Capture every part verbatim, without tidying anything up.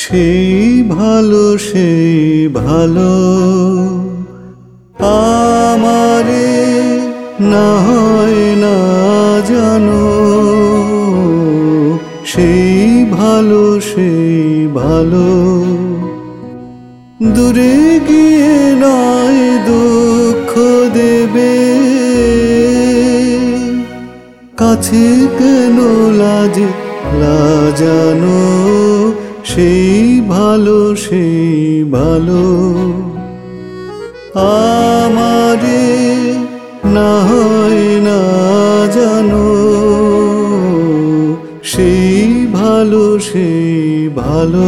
সেই ভালো সেই ভালো আমারে না হয় না জানো, সেই ভালো সেই ভালো দূরে গিয়ে নয় দুঃখ দেবে, কাছে কেন লাজে লাজানো, সেই ভালো সেই ভালো আমারে না হয় না জানো, সেই ভালো সেই ভালো।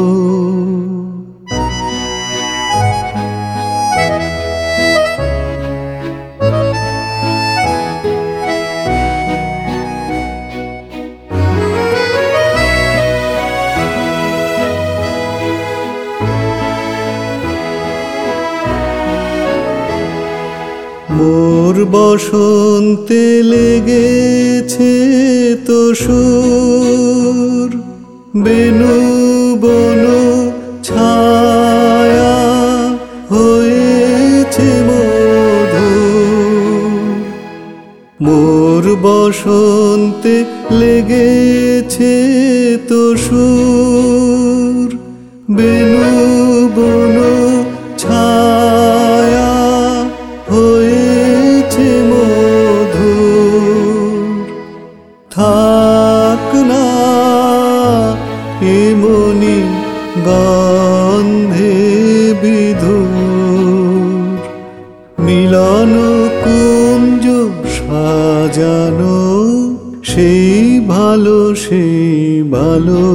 মোর বসন্তে লেগেছে তো সুর, বেনু বনু ছায়া হয়েছে মধুর। মোর বসন্তে লেগেছে তো সুর, বেনু বনু ছায়া হয়েছে মধুর। থাক না এমনি গন্ধে বিধুর, মিলন কুঞ্জ সাজানো, সেই ভালো সেই ভালো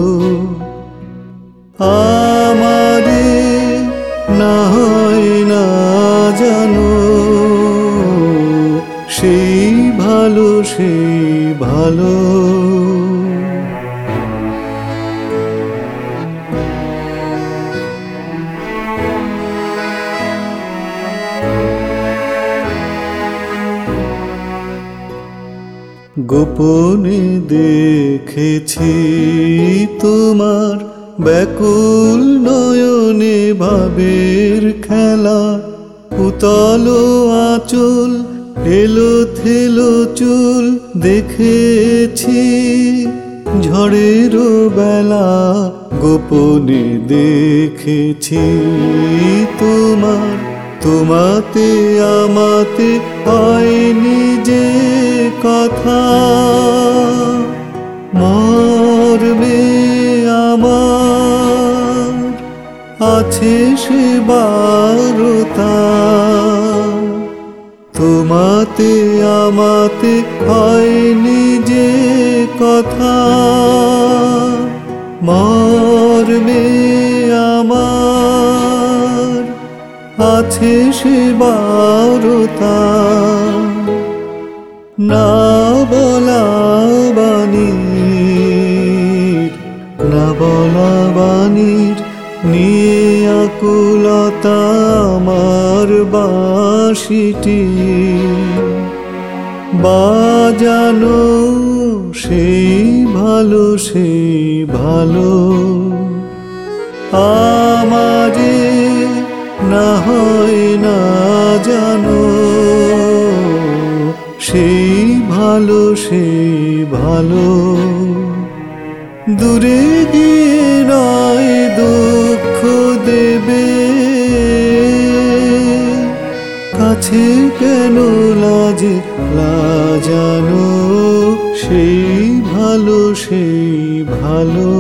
আমারে না হয় না জানো, সেই ভালো সেই ভালো। গোপনে দেখেছি তোমার ব্যাকুল নয়নে ভাবের খেলা, উতল আঁচল এলো থেলো চুল দেখেছি ঝড়ের বেলা, গোপনে দেখেছি তোমার, তোমাতে আমাতে হয়নি যে কথা, মর্মে আমার আছে সে বারতা, তোমাতে আমাতে হয়নি যে কথা, মর্মে আমার আছে সে বারতা। না বলা বাণীর না বলা বাণীর নিয়ে আকুলতা আমার বাঁশিটি, বাজানো সেই ভালো সেই ভালো আমারে না হয় না জানো, সেই ভালো সেই ভালো দূরে গিয়ে নয় দুঃখ দেবে, কাছে কেন লাজে লাজানো, সেই ভালো সেই ভালো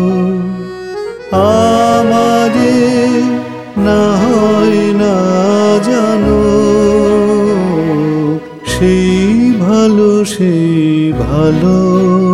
আমারে না হয় না জানো, সেই ভালো সেই ভালো।